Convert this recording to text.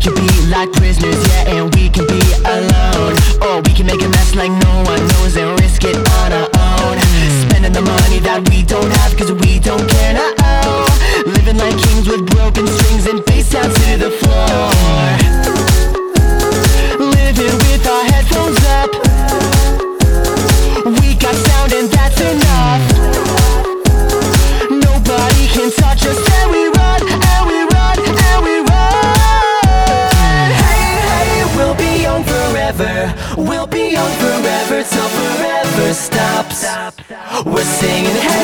can be like prisoners, yeah, and we can be alone. Or we can make a mess like no one knows and risk it on our own. Spending the money that we don't have cause we don't care now. Living like kings with broken strings and face down to the floor. Living with our headphones up. We got sound and that's enough. Nobody can touch us and we run, and we run, and we run. Hey, hey, we'll be young forever. We'll be young forever till forever stops. We're singing hey.